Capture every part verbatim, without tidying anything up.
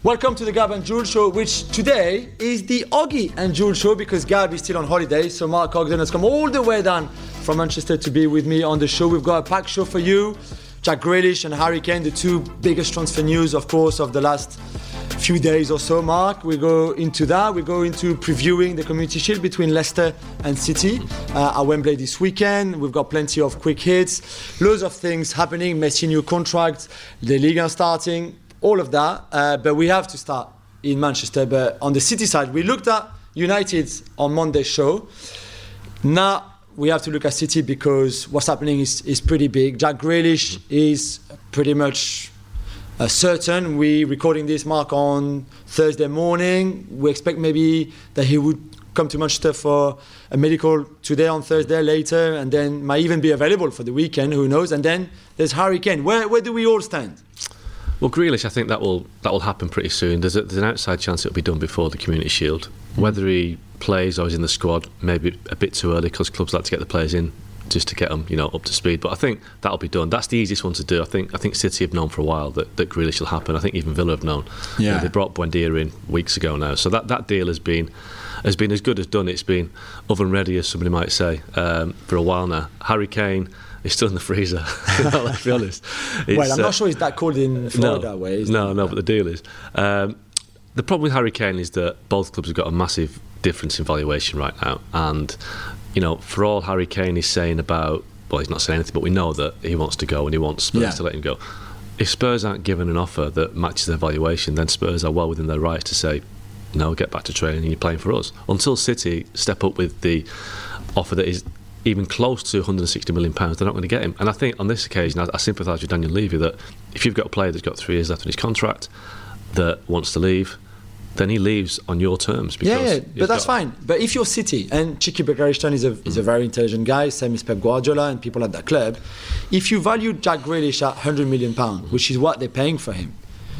Welcome to the Gab and Jules show, which today is the Oggy and Jules show because Gab is still on holiday. So Mark Ogden has come all the way down from Manchester to be with me on the show. We've got a packed show for you. Jack Grealish and Harry Kane, the two biggest transfer news, of course, of the last few days or so, Mark. We go into that. We go into previewing the Community Shield between Leicester and City uh, at Wembley this weekend. We've got plenty of quick hits, loads of things happening. Messi new contract, the Liga starting, all of that. Uh, but we have to start in Manchester. But on the City side, we looked at United on Monday's show. Now we have to look at City because what's happening is, is pretty big. Jack Grealish is pretty much uh, certain. We're recording this, Mark, on Thursday morning. We expect maybe that he would come to Manchester for a medical today on Thursday later, and then might even be available for the weekend, who knows. And then there's Harry Kane. Where, where do we all stand? Well, Grealish, I think that will that will happen pretty soon. There's, a, there's an outside chance it'll be done before the Community Shield. Whether he plays or is in the squad, maybe a bit too early because clubs like to get the players in just to get them, you know, up to speed. But I think that'll be done. That's the easiest one to do. I think I think City have known for a while that, that Grealish will happen. I think even Villa have known. Yeah. You know, they brought Buendia in weeks ago now, so that, that deal has been has been as good as done. It's been oven ready, as somebody might say, um, for a while now. Harry Kane is still in the freezer. Let's be honest. It's, well, I'm uh, not sure it's that cold in Florida no, way. No, no, but the deal is. Um, the problem with Harry Kane is that both clubs have got a massive difference in valuation right now. And, you know, for all Harry Kane is saying about, well, he's not saying anything, but we know that he wants to go and he wants Spurs yeah. to let him go. If Spurs aren't given an offer that matches their valuation, then Spurs are well within their rights to say, no, get back to training and you're playing for us. Until City step up with the offer that is even close to one hundred sixty million pounds, they're not going to get him. And I think on this occasion, I, I sympathise with Daniel Levy that if you've got a player that's got three years left on his contract that wants to leave, then he leaves on your terms. Because yeah, yeah but that's fine. But if you're City, and Chiki Begaristan is a mm. is a very intelligent guy, same as Pep Guardiola and people at that club, if you value Jack Grealish at one hundred million pounds, which is what they're paying for him,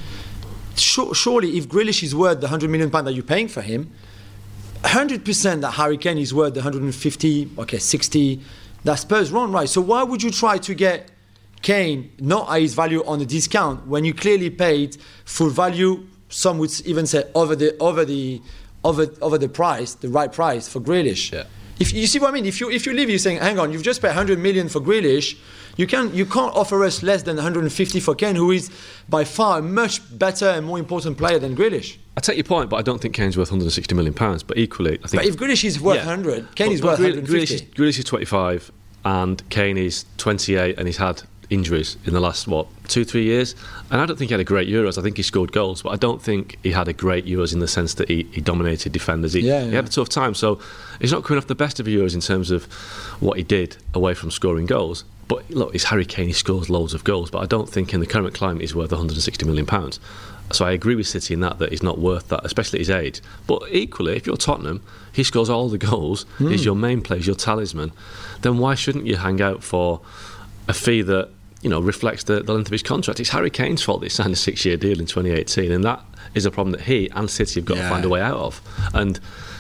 sure, surely if Grealish is worth the one hundred million pounds that you're paying for him, one hundred percent that Harry Kane is worth the one hundred fifty, okay, sixty, that Spurs wrong, right? So why would you try to get Kane not at his value on a discount when you clearly paid full value? Some would even say over the over the over over the price, the right price for Grealish. Yeah. If you see what I mean, if you if you leave, you're saying, hang on, you've just paid one hundred million for Grealish. You can you can't offer us less than one hundred fifty for Kane, who is by far a much better and more important player than Grealish. I take your point, but I don't think Kane's worth one hundred sixty million pounds. But equally, I think. But if Grealish is worth yeah. one hundred, Kane but, is but worth Grealish, one hundred fifty. Grealish is, Grealish is twenty-five, and Kane is twenty-eight, and he's had injuries in the last what two three years, and I don't think he had a great Euros. I think he scored goals, but I don't think he had a great Euros in the sense that he, he dominated defenders. He, yeah, yeah. he had a tough time, so he's not coming off the best of Euros in terms of what he did away from scoring goals. But look, it's Harry Kane, he scores loads of goals, but I don't think in the current climate he's worth one hundred sixty million pounds. So I agree with City in that, that he's not worth that, especially at his age. But equally, if you're Tottenham, he scores all the goals, mm. he's your main player, he's your talisman, then why shouldn't you hang out for a fee that, you know, reflects the, the length of his contract? It's Harry Kane's fault that he signed a six-year deal in twenty eighteen, and that is a problem that he and City have got yeah. to find a way out of. And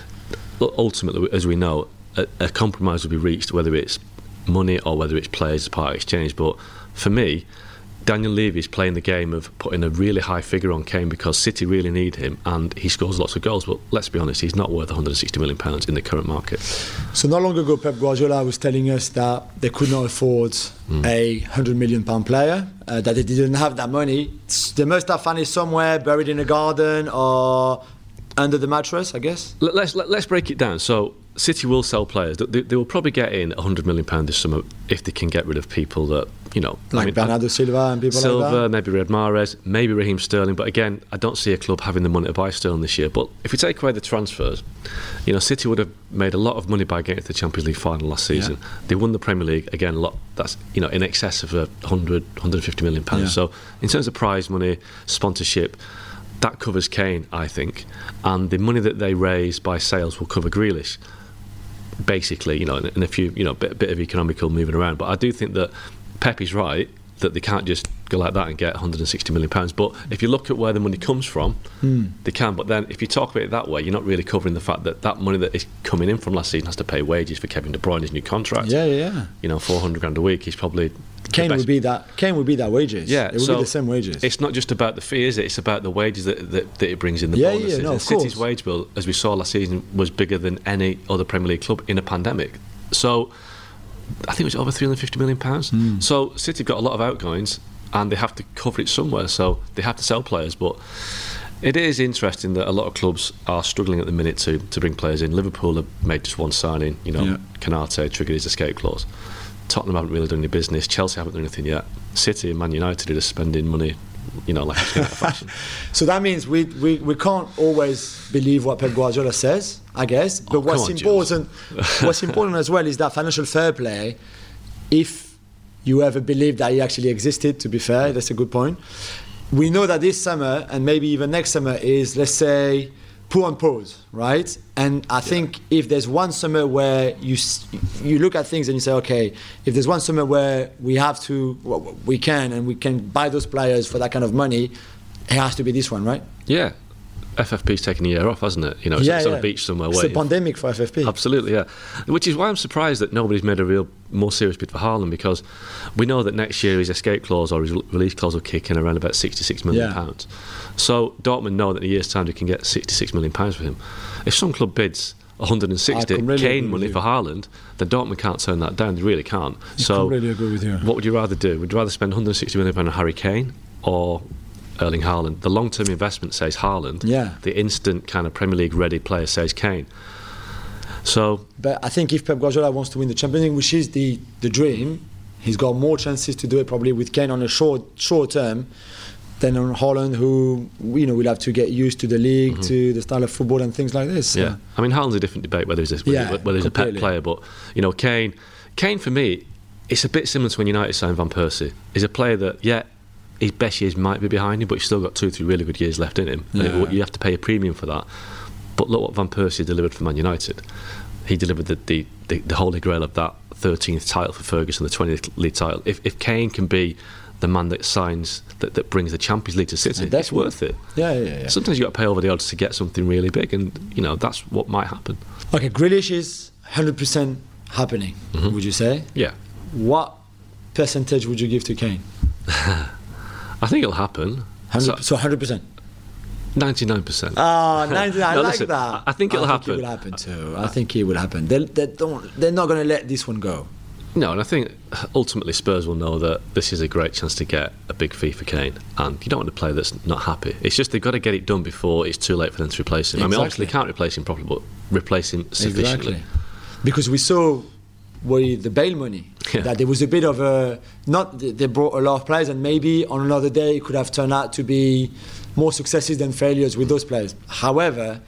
ultimately, as we know, a, a compromise will be reached, whether it's money or whether it's players as part of exchange. But for me, Daniel Levy is playing the game of putting a really high figure on Kane because City really need him and he scores lots of goals. But let's be honest, he's not worth one hundred sixty million pounds in the current market. So not long ago, Pep Guardiola was telling us that they could not afford mm. a one hundred million pound player, uh, that they didn't have that money. They must have found it somewhere, buried in a garden or under the mattress, I guess. Let's, let's break it down. So City will sell players. They, they will probably get in one hundred million pounds this summer if they can get rid of people that, you know... Like I mean, Bernardo Silva and people Silva, like that? Silva, maybe Riyad Mahrez, maybe Raheem Sterling. But again, I don't see a club having the money to buy Sterling this year. But if we take away the transfers, you know, City would have made a lot of money by getting to the Champions League final last season. Yeah. They won the Premier League, again, a lot. That's, you know, in excess of one hundred, one hundred fifty million pounds. Yeah. So in terms of prize money, sponsorship, that covers Kane, I think. And the money that they raise by sales will cover Grealish. Basically, you know, and a few, you know, bit, bit of economical moving around. But I do think that Pep is right, that they can't just go like that and get one hundred sixty million pounds. But if you look at where the money comes from, mm. they can. But then if you talk about it that way, you're not really covering the fact that that money that is coming in from last season has to pay wages for Kevin De Bruyne's new contract. Yeah, yeah, yeah. You know, four hundred grand a week. He's probably Kane would be that. Kane would be that wages. Yeah, it would so be the same wages. It's not just about the fee, is it? It's about the wages that that, that it brings in, the yeah, bonuses. Yeah, no, and of City's course. wage bill, as we saw last season, was bigger than any other Premier League club in a pandemic. So I think it was over three hundred fifty million pounds. Mm. So City have got a lot of outgoings, and they have to cover it somewhere. So they have to sell players, but. It is interesting that a lot of clubs are struggling at the minute to, to bring players in. Liverpool have made just one signing, you know, yeah. Canate triggered his escape clause. Tottenham haven't really done any business. Chelsea haven't done anything yet. City and Man United are just spending money, you know, like it's out of fashion. So that means we, we, we can't always believe what Pep Guardiola says, I guess. But Oh, what's on, important, what's important as well is that financial fair play. If you ever believe that it actually existed, to be fair, that's a good point. We know that this summer and maybe even next summer is, let's say, put on pause, right? And I yeah. think if there's one summer where you you look at things and you say, okay, if there's one summer where we have to, well, we can and we can buy those players for that kind of money, it has to be this one, right? Yeah. F F P's taken a year off, hasn't it? You know, it's, yeah, it's yeah. on a beach somewhere. It's waiting. a pandemic for F F P. Absolutely, yeah. Which is why I'm surprised that nobody's made a real more serious bid for Haaland, because we know that next year his escape clause or his release clause will kick in around about sixty-six million pounds. Yeah. So Dortmund know that in a year's time they can get sixty-six million pounds for him. If some club bids one hundred sixty really Kane money for Haaland, then Dortmund can't turn that down. They really can't. I so completely agree with you. What would you rather do? Would you rather spend one hundred sixty million pounds on Harry Kane or Erling Haaland? The long-term investment says Haaland. Yeah. The instant kind of Premier League ready player says Kane. So, but I think if Pep Guardiola wants to win the Champions League, which is the, the dream, he's got more chances to do it probably with Kane on a short short term than on Haaland, who you know will have to get used to the league, mm-hmm. to the style of football and things like this. So. Yeah, I mean Haaland's a different debate whether he's a, yeah, whether he's a pet player, but you know Kane, Kane for me, it's a bit similar to when United signed Van Persie. He's a player that yeah. his best years might be behind him, but he's still got two, three really good years left in him. Yeah. And you have to pay a premium for that. But look what Van Persie delivered for Man United. He delivered the, the, the, the holy grail of that thirteenth title for Ferguson, the twentieth league title. If, if Kane can be the man that signs, that, that brings the Champions League to City, it's worth it. Yeah, yeah, yeah. Sometimes you've got to pay over the odds to get something really big, and you know that's what might happen. Okay, Grealish is one hundred percent happening, mm-hmm. would you say? Yeah. What percentage would you give to Kane? I think it'll happen. So, so one hundred percent? ninety-nine percent. Oh, ninety-nine, I no, like listen, that. I think it'll I happen. Think it will happen too. I think it will happen. They, they don't, they're not going to let this one go. No, and I think ultimately Spurs will know that this is a great chance to get a big fee for Kane, and you don't want a player that's not happy. It's just they've got to get it done before it's too late for them to replace him. Exactly. I mean, obviously they can't replace him properly, but replace him sufficiently. Exactly. Because we saw with the Bale money yeah. that there was a bit of a not they brought a lot of players, and maybe on another day it could have turned out to be more successes than failures with those players. However,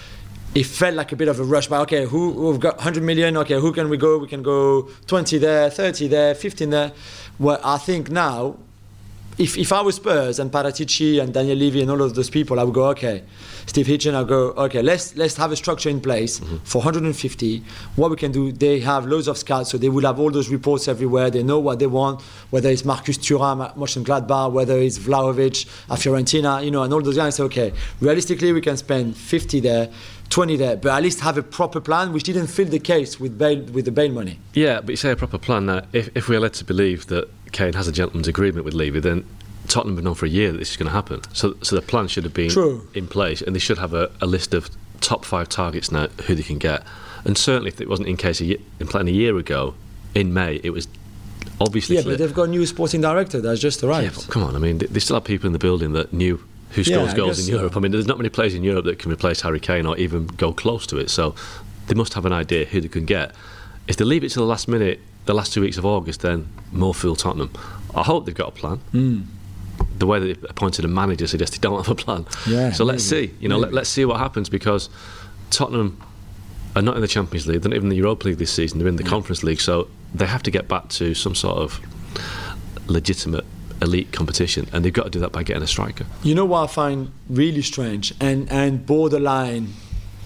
it felt like a bit of a rush. But okay, who we've got one hundred million? Okay, who can we go? We can go twenty there, thirty there, fifteen there. Well, I think now, if if I was Spurs and Paratici and Daniel Levy and all of those people, I would go okay. Steve Hitchen, I'll go okay. Let's let's have a structure in place mm-hmm. for one hundred fifty. What we can do, they have loads of scouts, so they will have all those reports everywhere. They know what they want, whether it's Marcus Thuram at Mönchengladbach, whether it's Vlahovic at Fiorentina, you know, and all those guys say, okay, realistically we can spend fifty there, twenty there, but at least have a proper plan, which didn't feel the case with Bale, with the Bale money. Yeah, but you say a proper plan now. If if we're led to believe that Kane has a gentleman's agreement with Levy, then Tottenham have known for a year that this is going to happen. So so the plan should have been True. in place, and they should have a, a list of top five targets now who they can get. And certainly if it wasn't in case a year, in plan a year ago, in May, it was obviously Yeah, clear. but they've got a new sporting director that's just arrived. Yeah, but come on, I mean, they, they still have people in the building that knew who scores Yeah, I goals in guess Europe. so. I mean, there's not many players in Europe that can replace Harry Kane or even go close to it. So they must have an idea who they can get. If they leave it to the last minute, the last two weeks of August, then more fool Tottenham. I hope they've got a plan. Mm. The way that they've appointed a manager suggests they don't have a plan. Yeah, so let's maybe, see. You know, let, let's see what happens, because Tottenham are not in the Champions League. They're not even in the Europa League this season. They're in the yeah. Conference League. So they have to get back to some sort of legitimate elite competition, and they've got to do that by getting a striker. You know what I find really strange and, and borderline,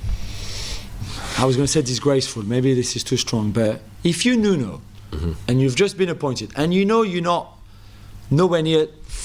I was going to say disgraceful, maybe this is too strong, but if you Nuno mm-hmm. and you've just been appointed and you know you're not nowhere near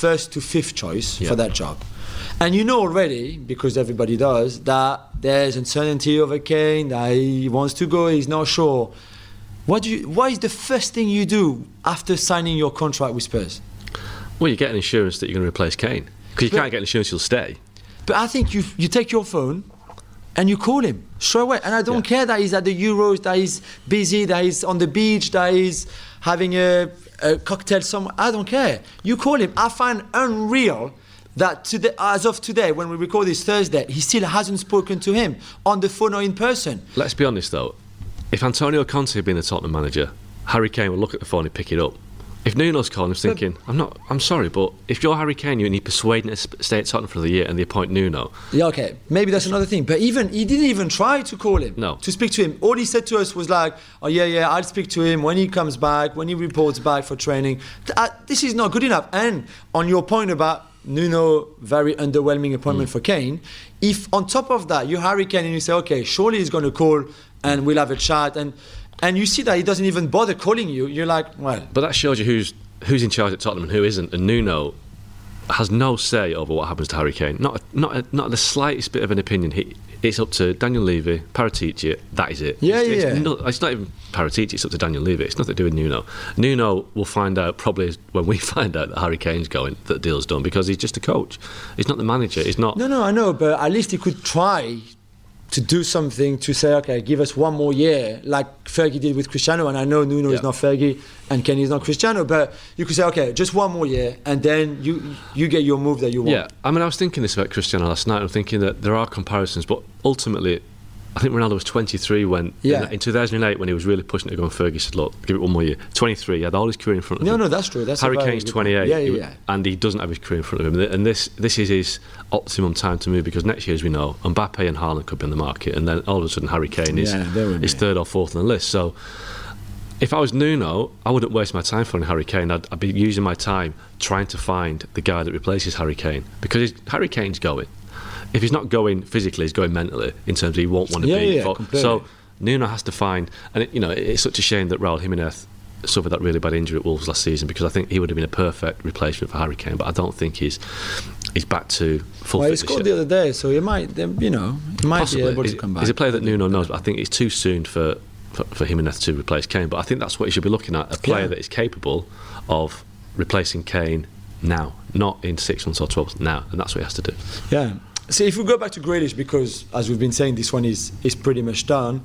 first to fifth choice yeah. for that job. And you know already, because everybody does, that there's uncertainty over Kane, that he wants to go, he's not sure. What do you, what is the first thing you do after signing your contract with Spurs? Well, you get an insurance that you're going to replace Kane. Because you but, can't get an insurance you'll stay. But I think you you take your phone and you call him straight away. And I don't yeah. care that he's at the Euros, that he's busy, that he's on the beach, that he's having a, a cocktail somewhere. I don't care. You call him. I find unreal that today, as of today, when we record this Thursday, he still hasn't spoken to him on the phone or in person. Let's be honest though, if Antonio Conte had been the Tottenham manager, Harry Kane would look at the phone and pick it up. If Nuno's calling, he's thinking, I'm not, I'm sorry, but if you're Harry Kane, you need persuading to stay at Tottenham for the year and they appoint Nuno. Yeah, okay, maybe that's another thing. But even he didn't even try to call him, no. to speak to him. All he said to us was like, oh yeah, yeah, I'll speak to him when he comes back, when he reports back for training. Uh, this is not good enough. And on your point about Nuno, very underwhelming appointment mm. for Kane, if on top of that you're Harry Kane and you say, okay, surely he's going to call and we'll have a chat, and and you see that he doesn't even bother calling you, you're like, well. But that shows you who's who's in charge at Tottenham and who isn't. And Nuno has no say over what happens to Harry Kane. Not not not the slightest bit of an opinion. He, it's up to Daniel Levy, Paratici. That is it. Yeah, it's, yeah. It's, no, it's not even Paratici. It's up to Daniel Levy. It's nothing to do with Nuno. Nuno will find out probably when we find out that Harry Kane's going, that the deal's done, because he's just a coach. He's not the manager. He's not. No, no, I know, but at least he could try to do something to say, okay, give us one more year, like Fergie did with Cristiano. And I know Nuno yeah. is not Fergie and Kenny is not Cristiano, but you could say, okay, just one more year, and then you you get your move that you want. Yeah, I mean, I was thinking this about Cristiano last night. I'm thinking that there are comparisons, but ultimately, I think Ronaldo was twenty-three when, yeah. in, in two thousand eight, when he was really pushing to go, and Fergie said, look, give it one more year. twenty-three, he had all his career in front of no, him. No, no, that's true. That's Harry Kane's twenty-eight, yeah, yeah, yeah. and he doesn't have his career in front of him. And this this is his optimum time to move, because next year, as we know, Mbappe and Haaland could be on the market, and then all of a sudden Harry Kane is, yeah, is third or fourth on the list. So if I was Nuno, I wouldn't waste my time finding Harry Kane. I'd, I'd be using my time trying to find the guy that replaces Harry Kane, because Harry Kane's going. If he's not going physically, he's going mentally, in terms of he won't want to yeah, be. Yeah, for, so Nuno has to find, and it, you know, it's such a shame that Raul Jimenez suffered that really bad injury at Wolves last season, because I think he would have been a perfect replacement for Harry Kane, but I don't think he's he's back to full well, fitness. He scored yet. the other day, so he might, you know, he might Possibly. be able he's, to come back. He's a player that Nuno knows, but I think it's too soon for, for, for Jimenez to replace Kane. But I think that's what he should be looking at, a player yeah. that is capable of replacing Kane now, not in six months or twelve months, now, and that's what he has to do. Yeah. So if we go back to Grealish, because as we've been saying, this one is is pretty much done.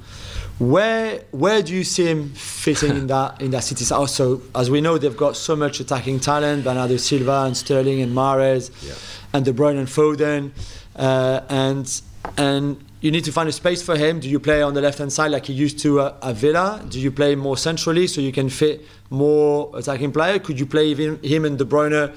Where where do you see him fitting in that in that City? Also, as we know, they've got so much attacking talent: Bernardo Silva and Sterling and Mahrez, yeah. and De Bruyne and Foden, uh, and and you need to find a space for him. Do you play on the left hand side like he used to uh, at Villa? Do you play more centrally so you can fit more attacking player? Could you play him, him and De Bruyne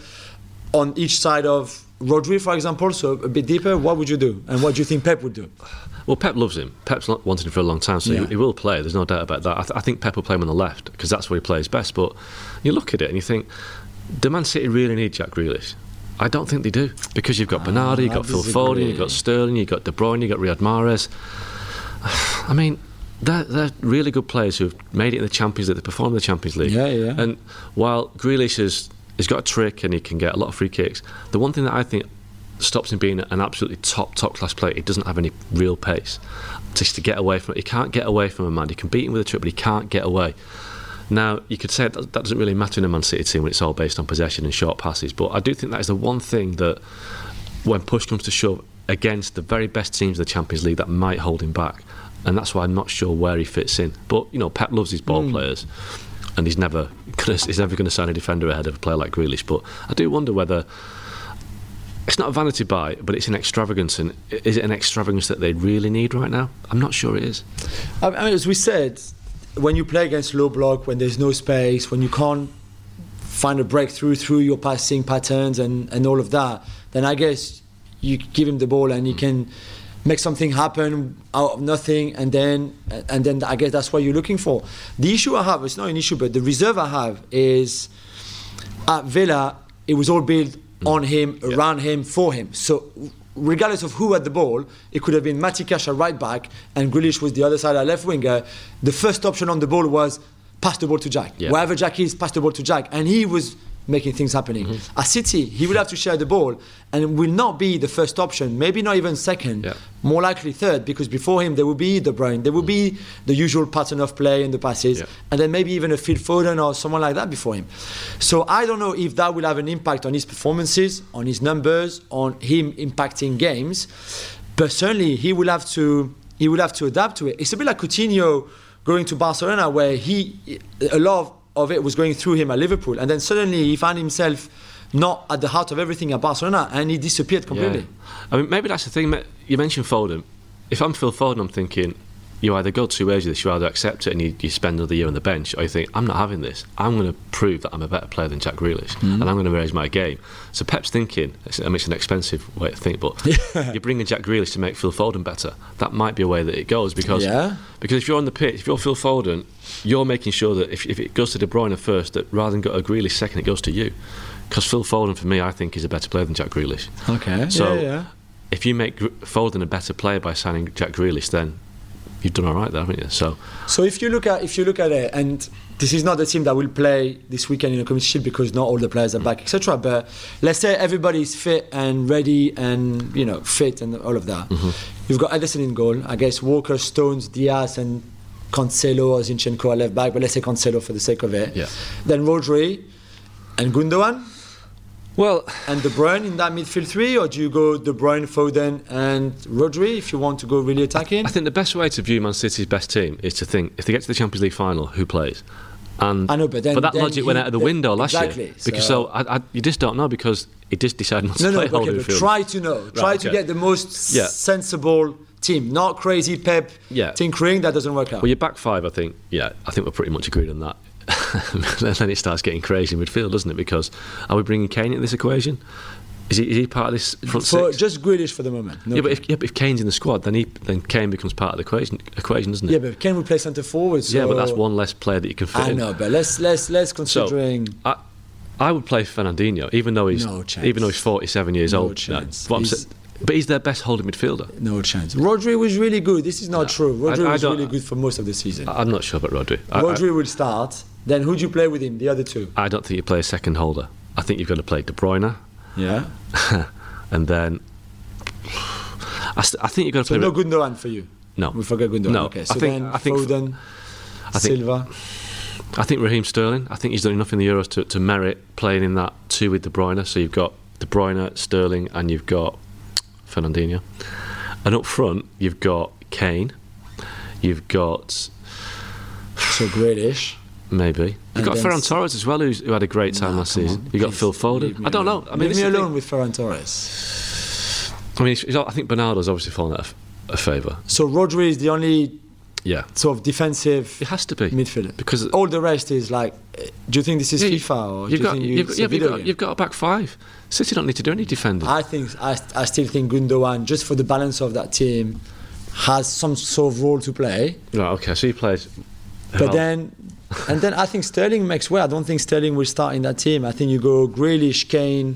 on each side of Rodri, for example, so a bit deeper? What would you do? And what do you think Pep would do? Well, Pep loves him. Pep's not wanted him for a long time, so yeah. he, he will play. There's no doubt about that. I, th- I think Pep will play him on the left, because that's where he plays best. But you look at it and you think, do Man City really need Jack Grealish? I don't think they do, because you've got ah, Bernardo, you've got Phil Foden, you've got Sterling, you've got De Bruyne, you've got Riyad Mahrez. I mean, they're, they're really good players who've made it in the Champions League, they perform in the Champions League. Yeah, yeah. And while Grealish has he's got a trick and he can get a lot of free kicks, the one thing that I think stops him being an absolutely top, top class player, he doesn't have any real pace. Just to get away from it. He can't get away from a man. He can beat him with a trick, but he can't get away. Now, you could say that, that doesn't really matter in a Man City team when it's all based on possession and short passes, but I do think that is the one thing that, when push comes to shove, against the very best teams of the Champions League, that might hold him back. And that's why I'm not sure where he fits in. But, you know, Pep loves his ball mm. players, and he's never gonna, he's never going to sign a defender ahead of a player like Grealish. But I do wonder whether it's not a vanity buy, but it's an extravagance. And is it an extravagance that they really need right now? I'm not sure it is. I mean, as we said, when you play against low block, when there's no space, when you can't find a breakthrough through your passing patterns and, and all of that, then I guess you give him the ball and he can make something happen out of nothing, and then and then I guess that's what you're looking for. The issue I have, it's not an issue, but the reserve I have is at Villa, it was all built on him, yeah. around him, for him. So regardless of who had the ball, it could have been Matty Cash at right back and Grealish was the other side at left winger. The first option on the ball was pass the ball to Jack. Yeah. Wherever Jack is, pass the ball to Jack. And he was making things happening. Mm-hmm. At City, he will have to share the ball and will not be the first option, maybe not even second, yeah. more likely third, because before him there will be De Bruyne, there will be the usual pattern of play and the passes, yeah. and then maybe even a Phil Foden or someone like that before him. So I don't know if that will have an impact on his performances, on his numbers, on him impacting games, but certainly he will have to he will have to adapt to it. It's a bit like Coutinho going to Barcelona, where he a lot of of it was going through him at Liverpool, and then suddenly he found himself not at the heart of everything at Barcelona, and he disappeared completely. Yeah. I mean, maybe that's the thing. You mentioned Foden. If I'm Phil Foden, I'm thinking you either go two ways with this. You either accept it and you, you spend another year on the bench, or you think, I'm not having this. I'm going to prove that I'm a better player than Jack Grealish, mm-hmm. and I'm going to raise my game. So Pep's thinking, I mean, it's an expensive way to think, but yeah. you're bringing Jack Grealish to make Phil Foden better. That might be a way that it goes, because yeah. because if you're on the pitch, if you're Phil Foden, you're making sure that if, if it goes to De Bruyne first, that rather than go to Grealish second, it goes to you. Because Phil Foden, for me, I think is a better player than Jack Grealish. Okay. So yeah, yeah. if you make Foden a better player by signing Jack Grealish, then you've done all right there, haven't you? So, so if you look at if you look at it, and this is not the team that will play this weekend in the Community Shield because not all the players are back, et cetera. But let's say everybody's fit and ready, and you know, fit and all of that. Mm-hmm. You've got Ederson in goal. I guess Walker, Stones, Diaz, and Cancelo or Zinchenko are left back. But let's say Cancelo for the sake of it. Yeah. Then Rodri and Gundogan. Well, and De Bruyne in that midfield three, or do you go De Bruyne, Foden, and Rodri if you want to go really attacking? I think the best way to view Man City's best team is to think, if they get to the Champions League final, who plays? And I know, but, then, but that then logic he, went out of the then, window last exactly, year. Because so, so I, I, you just don't know, because he just decided not to no, play no, okay, Holyfield. but try to know. Right, try okay. to get the most yeah. sensible team, not crazy Pep yeah. tinkering. That doesn't work out. Well, your back five, I think, yeah, I think we're pretty much agreed on that. Then it starts getting crazy in midfield, doesn't it? Because are we bringing Kane into this equation? Is he, is he part of this front for, six? Just Grealish for the moment. No yeah, but if, yeah, but if Kane's in the squad, then he then Kane becomes part of the equation, equation doesn't it? Yeah, but Kane will play centre forward. So yeah, but that's one less player that you can fit I in. know, but let's let's let's considering. So, I, I would play Fernandinho, even though he's no chance. even though he's forty-seven years no old. Chance. No, he's, but he's their best holding midfielder. No chance. Rodri was really good. This is not no, true. Rodri I, I was really good for most of the season. I'm not sure about Rodri. Rodri I, I, will start. Then who do you play with him? The other two. I don't think you play a second holder. I think you've got to play De Bruyne. Yeah. And then I, st- I think you've got to so play. No Gundogan for you. No, we forget Gundogan. No, okay. So I think, then I think Foden, I think, Silva. I think Raheem Sterling. I think he's done enough in the Euros to, to merit playing in that two with De Bruyne. So you've got De Bruyne, Sterling, and you've got Fernandinho. And up front, you've got Kane. You've got so Grealish. Maybe you've got Ferran Torres as well, who's, who had a great time nah, last season. On, you got Phil Foden. I don't know. I mean, leave me alone with Ferran Torres. I mean, it's, I think Bernardo's obviously fallen out of a favour. So Rodri is the only, yeah, sort of defensive. It has to be midfielder, because because all the rest is like. Do you think this is yeah, FIFA or you've do got, you think you've, it's yeah, a you've, video got, game? you've got a back five. City don't need to do any defending. I think I, I still think Gundogan, just for the balance of that team, has some sort of role to play. Right. Okay. So he plays. But well, then. And then I think Sterling makes way. I don't think Sterling will start in that team. I think you go Grealish, Kane,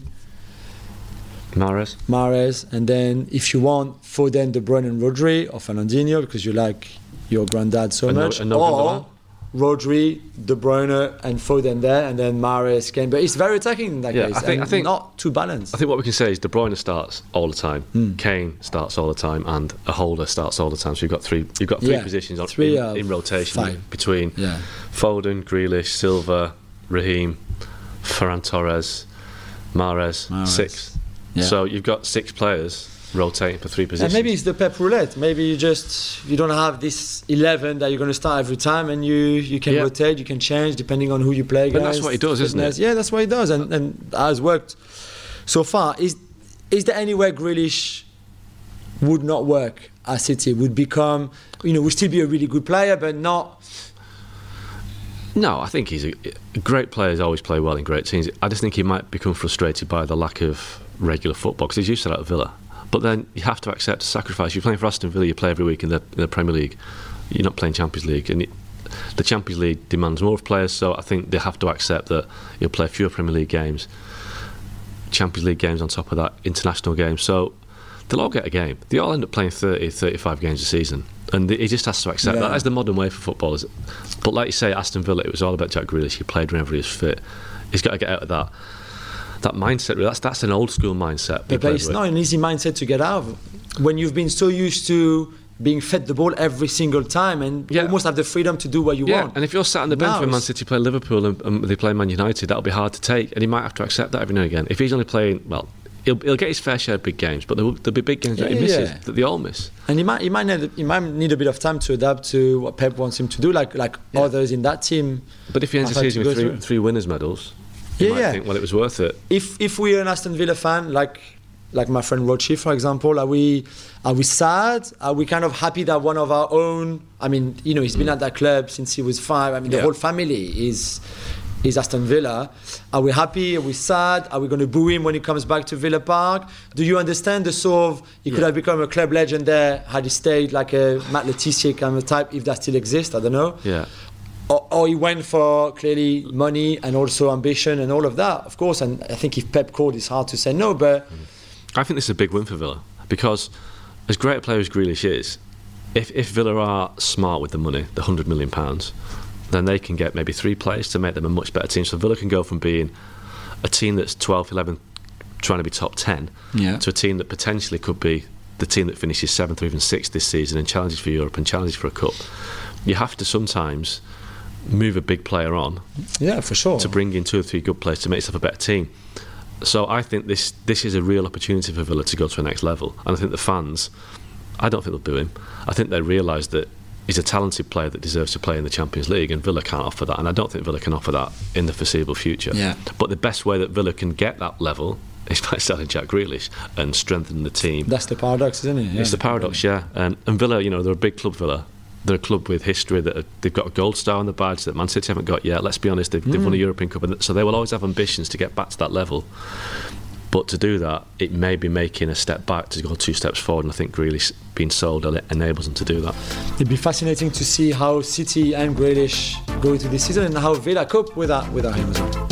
Mahrez, Mahrez, and then if you want Foden, De Bruyne, and Rodri, or Fernandinho because you like your granddad so and much, no, or Rodri, De Bruyne, and Foden there, and then Mahrez, Kane. But it's very attacking in that yeah, case. I think, and I think not too balanced. I think what we can say is De Bruyne starts all the time, mm. Kane starts all the time, and a holder starts all the time. So you've got three. You've got three yeah, positions on, three, in, uh, in rotation five. between yeah. Foden, Grealish, Silva, Raheem, Ferran Torres, Mahrez, Mahrez. six. Yeah. So you've got six players rotating for three positions. And maybe it's the Pep roulette. Maybe you just you don't have this eleven that you're going to start every time, and you you can yeah. rotate, you can change depending on who you play against. But that's what he does, isn't it? Yeah, that's what he does, and and that has worked so far. Is is there anywhere Grealish would not work at City? Would become, you know, would still be a really good player, but not. No, I think he's a, great players always play well in great teams. I just think he might become frustrated by the lack of regular football because he's used to that at Villa. But then you have to accept a sacrifice. You're playing for Aston Villa, you play every week in the, in the Premier League. You're not playing Champions League. And it, the Champions League demands more of players, so I think they have to accept that you'll play fewer Premier League games, Champions League games on top of that, international games. So they'll all get a game. They all end up playing thirty, thirty-five games a season. And he just has to accept yeah. that. That's the modern way for footballers. But like you say, Aston Villa, it was all about Jack Grealish. He played whenever he was fit. he's got to get out of that that mindset. That's that's an old school mindset. But, but it's with. not an easy mindset to get out of when you've been so used to being fed the ball every single time and yeah. almost have the freedom to do what you yeah. want. And if you're sat on the bench when Man City play Liverpool and, and they play Man United, that'll be hard to take, and he might have to accept that every now and again. If he's only playing, well, he'll, he'll get his fair share of big games, but there'll, there'll be big games yeah, that he misses, yeah. that they all miss. And he might, he might need, he might need a bit of time to adapt to what Pep wants him to do, like like yeah. others in that team. But if he ends the season with three, three winners' medals, you yeah, might yeah. think, well, it was worth it. If if we're an Aston Villa fan, like. Like my friend Rochi, for example, are we are we sad? Are we kind of happy that one of our own? I mean, you know, he's been mm. at that club since he was five. I mean, the yeah. whole family is is Aston Villa. Are we happy? Are we sad? Are we going to boo him when he comes back to Villa Park? Do you understand the sort of he could yeah. have become a club legend there had he stayed like a Matt Letizia kind of type, if that still exists? I don't know. Yeah. Or, or he went for clearly money and also ambition and all of that, of course. And I think if Pep called, it's hard to say no, but. Mm. I think this is a big win for Villa because, as great a player as Grealish is, if, if Villa are smart with the money, the one hundred million pounds, then they can get maybe three players to make them a much better team. So Villa can go from being a team that's twelve, eleven, trying to be top ten, yeah. to a team that potentially could be the team that finishes seventh or even sixth this season and challenges for Europe and challenges for a cup. You have to sometimes move a big player on, yeah, for sure, to bring in two or three good players to make yourself a better team. So I think this this is a real opportunity for Villa to go to the next level. And I think the fans, I don't think they'll boo him. I think they realise that he's a talented player that deserves to play in the Champions League, and Villa can't offer that. And I don't think Villa can offer that in the foreseeable future. Yeah. But the best way that Villa can get that level is by selling Jack Grealish and strengthening the team. That's the paradox, isn't it? Yeah. It's the paradox, yeah. And, and Villa, you know, they're a big club, Villa. They're a club with history that are, they've got a gold star on the badge that Man City haven't got yet. Let's be honest, they've, mm. they've won a European Cup, and so they will always have ambitions to get back to that level. But to do that, it may be making a step back to go two steps forward, and I think Grealish being sold enables them to do that. It'd be fascinating to see how City and Grealish go into this season and how Villa cope with that without him as well.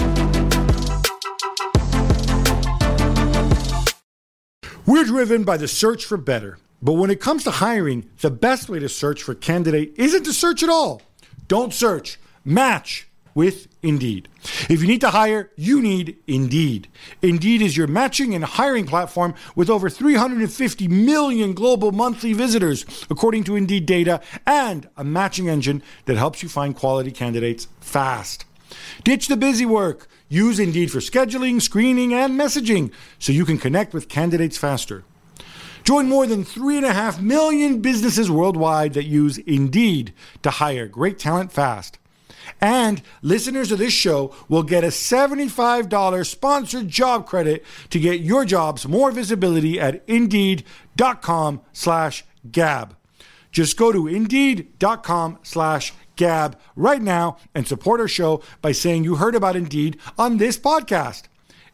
We're driven by the search for better. But when it comes to hiring, the best way to search for a candidate isn't to search at all. Don't search. Match with Indeed. If you need to hire, you need Indeed. Indeed is your matching and hiring platform with over three hundred fifty million global monthly visitors, according to Indeed data, and a matching engine that helps you find quality candidates fast. Ditch the busy work. Use Indeed for scheduling, screening, and messaging so you can connect with candidates faster. Join more than three and a half million businesses worldwide that use Indeed to hire great talent fast. And listeners of this show will get a seventy-five dollars sponsored job credit to get your jobs more visibility at Indeed.com slash Gab. Just go to Indeed.com slash Gab right now and support our show by saying you heard about Indeed on this podcast.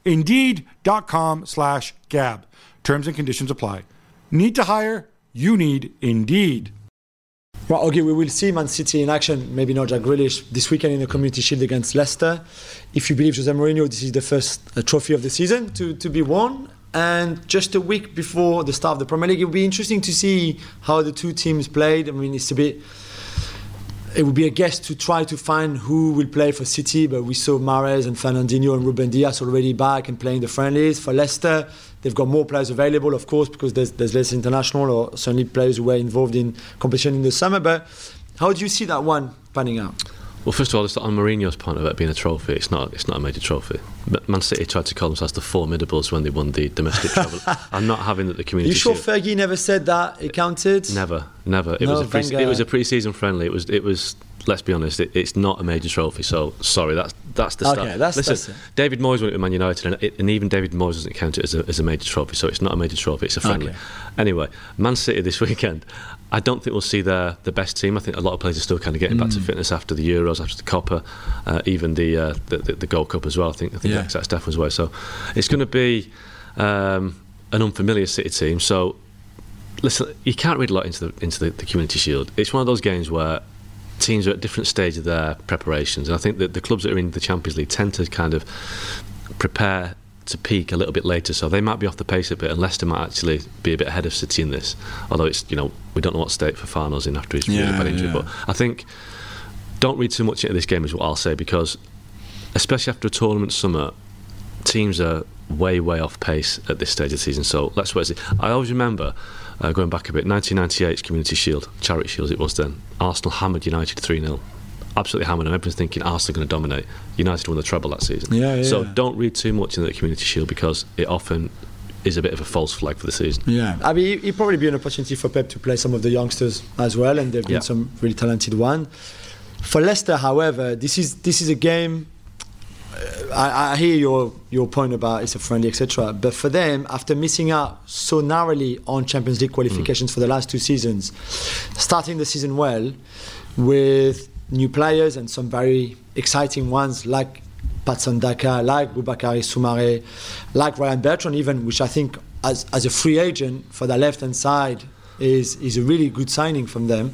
Indeed.com slash Gab. Terms and conditions apply. Need to hire? You need Indeed. Right, okay, we will see Man City in action, maybe not Jack Grealish, this weekend in the Community Shield against Leicester. If you believe Jose Mourinho, this is the first uh, trophy of the season to, to be won. And just a week before the start of the Premier League, it will be interesting to see how the two teams played. I mean, it's a bit... It would be a guess to try to find who will play for City, but we saw Mahrez and Fernandinho and Ruben Dias already back and playing the friendlies. For Leicester, they've got more players available, of course, because there's, there's less international or certainly players who were involved in competition in the summer. But how do you see that one panning out? Well, first of all, it's on Mourinho's point of it being a trophy. It's not. It's not a major trophy. But Man City tried to call themselves the Formidables when they won the domestic treble. I'm not having that the community. Are you sure shield. Fergie never said that it counted? Never, never. It no, was a pre- it was a pre-season friendly. It was. It was. Let's be honest. It, it's not a major trophy. So sorry. That's that's the start. Okay, that's, Listen, that's it. David Moyes went to Man United, and, it, and even David Moyes doesn't count it as a, as a major trophy. So it's not a major trophy. It's a friendly. Okay. Anyway, Man City this weekend. I don't think we'll see their the best team. I think a lot of players are still kind of getting mm. back to fitness after the Euros, after the Copa, uh, even the, uh, the, the the Gold Cup as well. I think I think yeah. that's definitely way. So it's going to be um, an unfamiliar City team. So listen, you can't read a lot into the into the, the Community Shield. It's one of those games where teams are at different stages of their preparations, and I think that the clubs that are in the Champions League tend to kind of prepare to peak a little bit later, so they might be off the pace a bit, and Leicester might actually be a bit ahead of City in this, although it's, you know, we don't know what state Fofana's in after his yeah, really bad injury. yeah. But I think don't read too much into this game is what I'll say, because especially after a tournament summer, teams are way, way off pace at this stage of the season. So let's wait and see. I always remember, uh, going back a bit, nineteen ninety-eight's Community Shield, Charity Shield it was then, Arsenal hammered United three nil. Absolutely hammered them. Everyone's thinking Arsenal are going to dominate. United won the treble that season. Yeah, yeah. So don't read too much into the Community Shield, because it often is a bit of a false flag for the season. Yeah, I mean, it'd probably be an opportunity for Pep to play some of the youngsters as well, and there've been Yeah. some really talented ones. For Leicester, however, this is this is a game. Uh, I, I hear your your point about it's a friendly, et cetera. But for them, after missing out so narrowly on Champions League qualifications mm. for the last two seasons, starting the season well with new players and some very exciting ones like Patson Daka, like Boubakary Soumaré, like Ryan Bertrand even, which I think as as a free agent for the left-hand side is is a really good signing from them.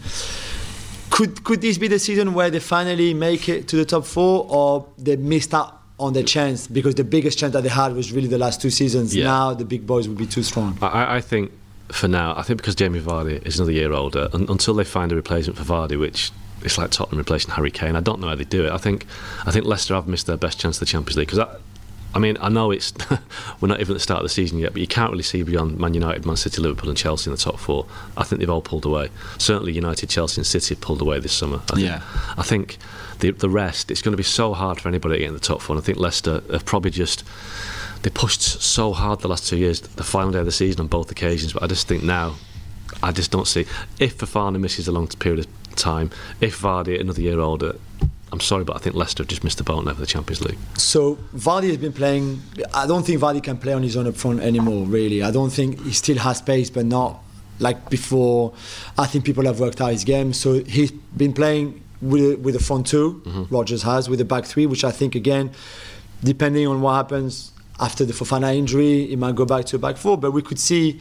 Could could this be the season where they finally make it to the top four, or they missed out on their chance because the biggest chance that they had was really the last two seasons? Yeah. Now the big boys will be too strong. I, I think for now, I think because Jamie Vardy is another year older, un- until they find a replacement for Vardy, which it's like Tottenham replacing Harry Kane. I don't know how they do it. I think I think Leicester have missed their best chance of the Champions League, because I, I mean I know it's we're not even at the start of the season yet, but you can't really see beyond Man United, Man City, Liverpool and Chelsea in the top four. I think they've all pulled away. Certainly United, Chelsea and City have pulled away this summer. I Yeah. think, I think the the rest, it's going to be so hard for anybody to get in the top four, and I think Leicester have probably just they pushed so hard the last two years, the final day of the season on both occasions, but I just think now I just don't see, if Fofana misses a long period of time, if Vardy another year older, I'm sorry, but I think Leicester have just missed the boat now for the Champions League. So Vardy has been playing. I don't think Vardy can play on his own up front anymore, really. I don't think he still has pace, but not like before. I think people have worked out his game. So he's been playing with, with a front two, mm-hmm. Rodgers has, with a back three, which I think, again, depending on what happens after the Fofana injury, he might go back to a back four. But we could see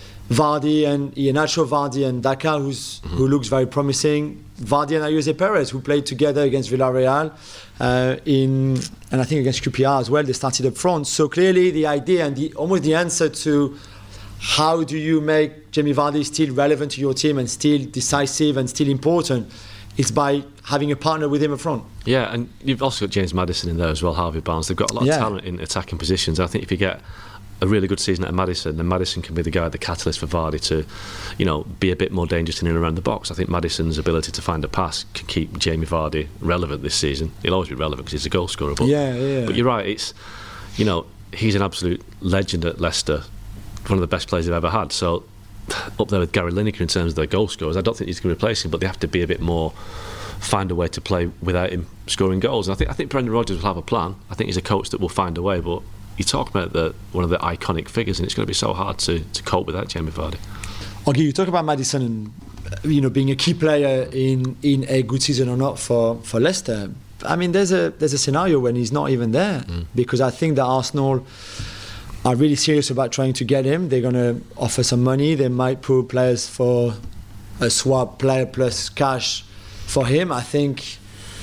Vardy and Iheanacho, Vardy and Daka, who's, mm-hmm. who looks very promising. Vardy and Ayoze Perez, who played together against Villarreal uh, in, and I think against Q P R as well. They started up front. So clearly, the idea and the almost the answer to how do you make Jamie Vardy still relevant to your team and still decisive and still important is by having a partner with him up front. Yeah, and you've also got James Maddison in there as well, Harvey Barnes. They've got a lot Yeah. of talent in attacking positions. I think if you get a really good season at Maddison, then Maddison can be the guy, the catalyst for Vardy to, you know, be a bit more dangerous in and around the box. I think Maddison's ability to find a pass can keep Jamie Vardy relevant this season. He'll always be relevant because he's a goal scorer. But, Yeah, yeah. but you're right, it's, you know, he's an absolute legend at Leicester, one of the best players they've ever had. So up there with Gary Lineker in terms of their goal scorers, I don't think he's going to replace him, but they have to be a bit more, find a way to play without him scoring goals. And I think I think Brendan Rodgers will have a plan. I think he's a coach that will find a way, but you talk about the one of the iconic figures, and it's going to be so hard to, to cope without Jamie Vardy. Okay, you talk about Maddison and you know being a key player in, in a good season or not for, for Leicester. I mean, there's a there's a scenario when he's not even there mm. because I think that Arsenal are really serious about trying to get him. They're going to offer some money. They might put players for a swap, player plus cash for him. I think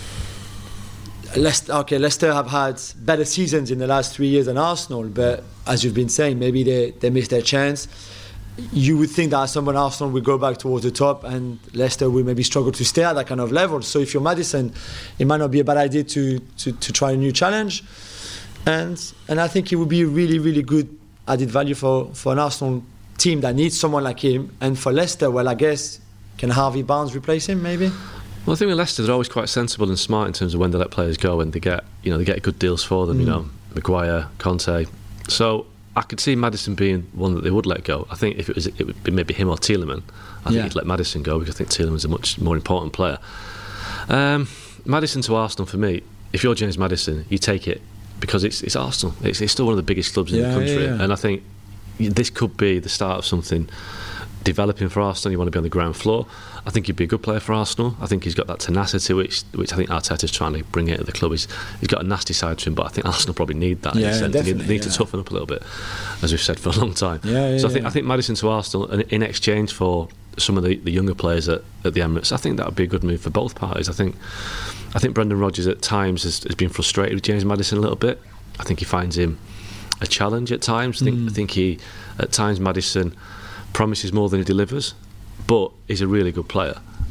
Leicester, okay, Leicester have had better seasons in the last three years than Arsenal, but as you've been saying, maybe they, they missed their chance. You would think that at some point Arsenal will go back towards the top and Leicester will maybe struggle to stay at that kind of level. So if you're Maddison, it might not be a bad idea to, to, to try a new challenge. And and I think it would be a really, really good added value for, for an Arsenal team that needs someone like him. And for Leicester, well, I guess, can Harvey Barnes replace him maybe? Well, I think with Leicester, they're always quite sensible and smart in terms of when they let players go, and they get, you know, they get good deals for them. Mm. You know, Maguire, Conte. So I could see Maddison being one that they would let go. I think if it was, it would be maybe him or Tielemans. I think Yeah. he'd let Maddison go because I think Tielemans is a much more important player. Um, Maddison to Arsenal for me. If you're James Maddison, you take it because it's it's Arsenal. It's, it's still one of the biggest clubs in Yeah, the country, yeah, yeah. and I think this could be the start of something developing for Arsenal. You want to be on the ground floor. I think he'd be a good player for Arsenal. I think he's got that tenacity which which I think Arteta's trying to bring into the club. He's, he's got a nasty side to him, but I think Arsenal probably need that. Yeah, in a sense. They need, definitely, they need yeah. to toughen up a little bit, as we've said for a long time. Yeah, yeah, so I think yeah. I think Maddison to Arsenal, and in exchange for some of the, the younger players at, at the Emirates, I think that would be a good move for both parties. I think I think Brendan Rodgers at times has, has been frustrated with James Maddison a little bit. I think he finds him a challenge at times. I think, Mm. I think he, at times, Maddison promises more than he delivers, but he's a really good player.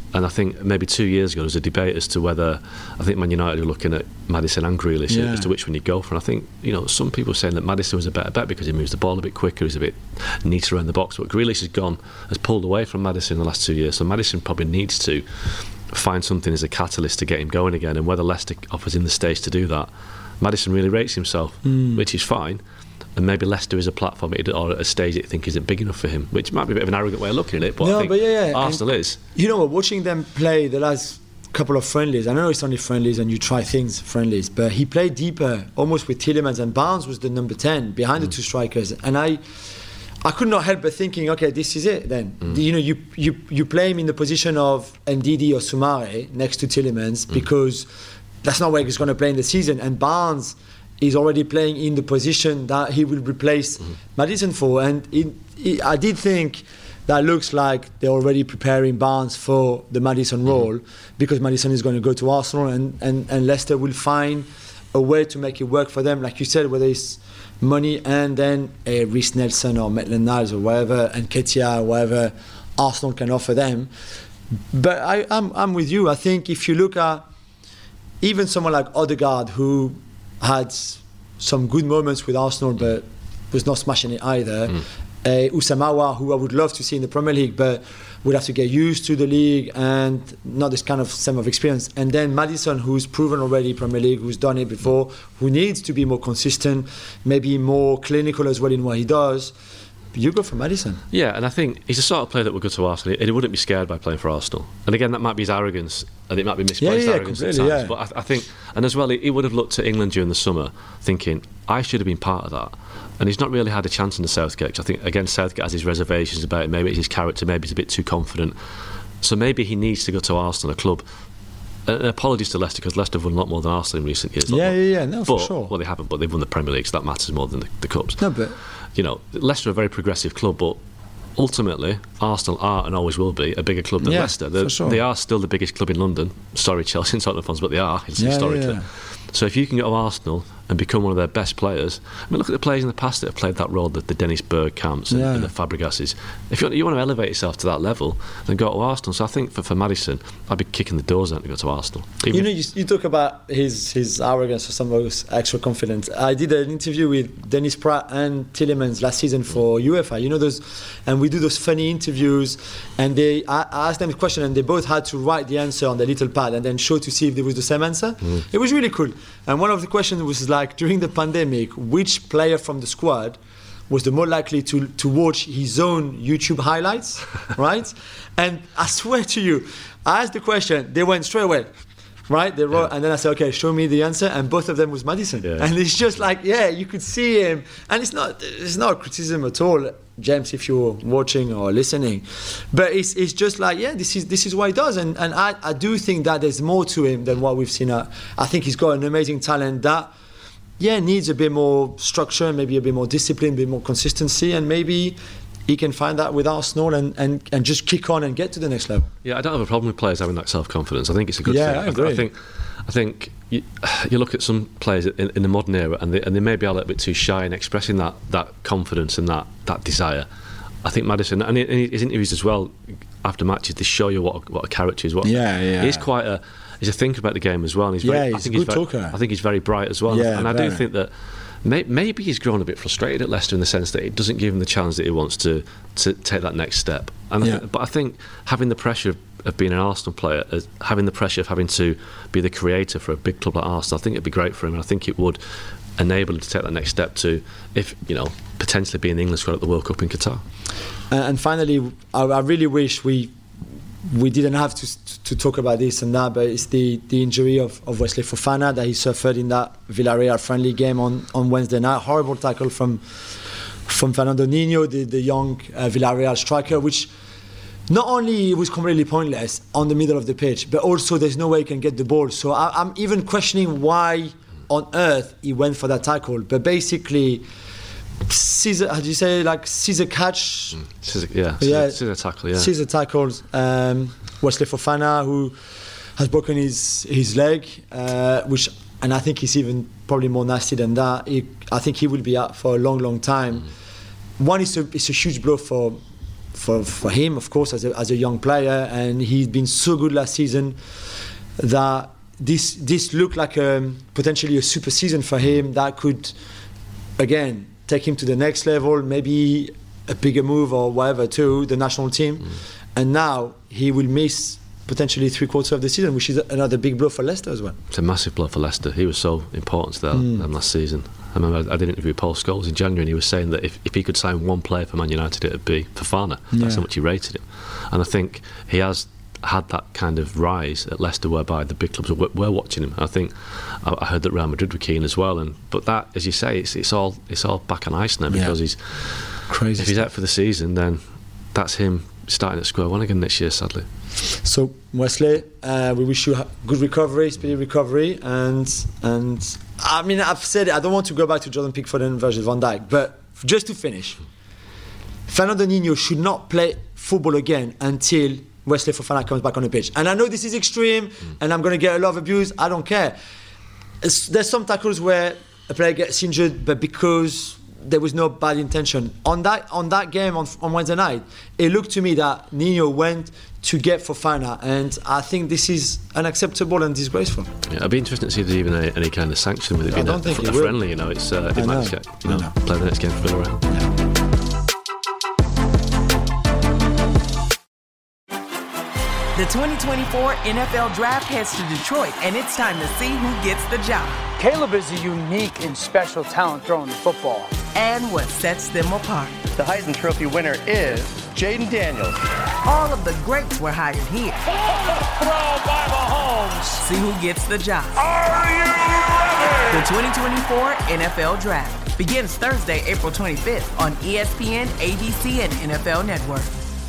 And I think maybe two years ago there was a debate as to whether, I think Man United were looking at Maddison and Grealish Yeah. as to which one you'd go for. And I think, you know, some people were saying that Maddison was a better bet because he moves the ball a bit quicker, he's a bit neater around the box. But Grealish has gone, has pulled away from Maddison in the last two years. So Maddison probably needs to find something as a catalyst to get him going again. And whether Leicester offers him the stage to do that, Maddison really rates himself, mm. which is fine. And maybe Leicester is a platform or a stage that you think isn't big enough for him, which might be a bit of an arrogant way of looking at it, but no, I think but yeah, yeah. Arsenal and is. You know what, watching them play the last couple of friendlies, I know it's only friendlies and you try things friendlies, but he played deeper, almost with Tielemans, and Barnes was the number ten behind mm. the two strikers. And I I could not help but thinking, okay, this is it then. Mm. You know, you, you, you play him in the position of Ndidi or Soumare next to Tielemans mm. because that's not where he's going to play in the season. And Barnes is already playing in the position that he will replace mm-hmm. Maddison for. And it, it, I did think that looks like they're already preparing Barnes for the Maddison mm-hmm. role, because Maddison is going to go to Arsenal, and, and, and Leicester will find a way to make it work for them. Like you said, whether it's money and then a Reece Nelson or Maitland-Niles or whatever, and Ketia or whatever Arsenal can offer them. But I, I'm, I'm with you. I think if you look at even someone like Odegaard, who had some good moments with Arsenal but was not smashing it either. Mm. Uh, Usamawa, who I would love to see in the Premier League, but would have to get used to the league and not this kind of same of experience. And then Maddison, who's proven already Premier League, who's done it before, who needs to be more consistent, maybe more clinical as well in what he does. You go for Maddison. Yeah, and I think he's the sort of player that would go to Arsenal and he wouldn't be scared by playing for Arsenal. And again, that might be his arrogance, and it might be misplaced yeah, yeah, arrogance at times. yeah. But I, I think, and as well, he, he would have looked at England during the summer thinking, I should have been part of that. And he's not really had a chance in the Southgate, because I think, again, Southgate has his reservations about it. Maybe it's his character, maybe he's a bit too confident. So maybe he needs to go to Arsenal, a club. And apologies to Leicester, because Leicester have won a lot more than Arsenal in recent years. Yeah, yeah, yeah, no, for but, sure. Well, they haven't, but they've won the Premier League, so that matters more than the, the Cups. No, but you know, Leicester are a very progressive club, but ultimately, Arsenal are and always will be a bigger club than yeah, Leicester. For sure. They are still the biggest club in London. Sorry, Chelsea and Tottenham fans, but they are yeah, historically. Yeah. So if you can go to Arsenal and become one of their best players, I mean, look at the players in the past that have played that role, the, the Dennis Bergkamps and, yeah. and the Fabregases. If you want, you want to elevate yourself to that level, then go to Arsenal. So I think for, for Maddison, I'd be kicking the doors out to go to Arsenal. Even you know, you, you talk about his his arrogance or some of his extra confidence. I did an interview with Dennis Pratt and Tielemans last season for UEFA. You know those, and we do those funny interviews, and they I, I asked them a question, and they both had to write the answer on their little pad and then show to see if there was the same answer. Mm. It was really cool. And one of the questions was like, during the pandemic, which player from the squad was the more likely to, to watch his own YouTube highlights, right? And I swear to you, I asked the question, they went straight away, right? They wrote, yeah. And then I said, okay, show me the answer, and both of them was Maddison. Yeah. And it's just like, yeah, you could see him, and it's not it's not a criticism at all, James, if you're watching or listening, but it's it's just like, yeah, this is this is what he does, and and I, I do think that there's more to him than what we've seen. Uh, I think he's got an amazing talent that, yeah, needs a bit more structure, maybe a bit more discipline, a bit more consistency, and maybe he can find that with Arsenal and, and, and just kick on and get to the next level. Yeah, I don't have a problem with players having that self-confidence. I think it's a good yeah, thing. I agree. I, I think, I think you, you look at some players in, in the modern era, and they, and they maybe are a little bit too shy in expressing that, that confidence and that, that desire. I think Maddison, and in his interviews as well, after matches, they show you what a, what a character is. What yeah, yeah. He's quite a he's a thinker about the game as well. And he's yeah, very, he's I think a good he's very, talker. I think he's very bright as well. Yeah, and I very. do think that may, maybe he's grown a bit frustrated at Leicester in the sense that it doesn't give him the challenge that he wants to to take that next step. And yeah. I th- but I think having the pressure of, of being an Arsenal player, as having the pressure of having to be the creator for a big club like Arsenal, I think it'd be great for him, and I think it would enable him to take that next step to, if you know, potentially be in the England squad at the World Cup in Qatar. And finally, I, I really wish we we didn't have to to talk about this and that, but it's the, the injury of, of Wesley Fofana that he suffered in that Villarreal friendly game on, on Wednesday night. Horrible tackle from from Fernando Nino, the, the young uh, Villarreal striker, which not only was completely pointless on the middle of the pitch, but also there's no way he can get the ball. So I, I'm even questioning why on earth he went for that tackle. But basically, Scissor, how do you say, like scissor catch? Mm. Scissor, yeah, scissor, yeah, scissor tackle, yeah. Scissor tackles. Um, Wesley Fofana, who has broken his his leg, uh, which, and I think he's even probably more nasty than that. He, I think he will be out for a long, long time. Mm. One is a, it's a huge blow for for, for him, of course, as a, as a young player, and he's been so good last season that this this looked like a, potentially a super season for him that could, again, take him to the next level, maybe a bigger move or whatever to the national team. Mm. And now he will miss potentially three quarters of the season, which is another big blow for Leicester as well. It's a massive blow for Leicester. He was so important to them, mm. them last season. I remember I did an interview with Paul Scholes in January, and he was saying that if, if he could sign one player for Man United, it would be Fofana. Yeah. That's how much he rated him. And I think he has had that kind of rise at Leicester, whereby the big clubs were, were watching him. I think I, I heard that Real Madrid were keen as well. And but that, as you say, it's it's all it's all back on ice now, because yeah. he's crazy. If he's out for the season, then that's him starting at square one again next year, sadly. So Wesley, uh, we wish you a good recovery, speedy recovery, and and I mean, I've said it, I don't want to go back to Jordan Pickford and Virgil van Dijk, but just to finish, Fernando Ninho should not play football again until Wesley Fofana comes back on the pitch. And I know this is extreme, mm. and I'm going to get a lot of abuse. I don't care. It's, there's some tackles where a player gets injured, but because there was no bad intention. On that on that game on, on Wednesday night, it looked to me that Ninho went to get Fofana, and I think this is unacceptable and disgraceful. Yeah, I'd be interested to see if there's even any, any kind of sanction with it being a, a friendly. You know, it's uh, it might get, you know, know. play the next game for Villarreal. Yeah. The twenty twenty-four N F L Draft heads to Detroit, and it's time to see who gets the job. Caleb is a unique and special talent throwing the football. And what sets them apart. The Heisman Trophy winner is Jaden Daniels. All of the greats were hired here. Throw by Mahomes. See who gets the job. Are you ready? The twenty twenty-four N F L Draft begins Thursday, April twenty-fifth on E S P N, A B C, and N F L Network.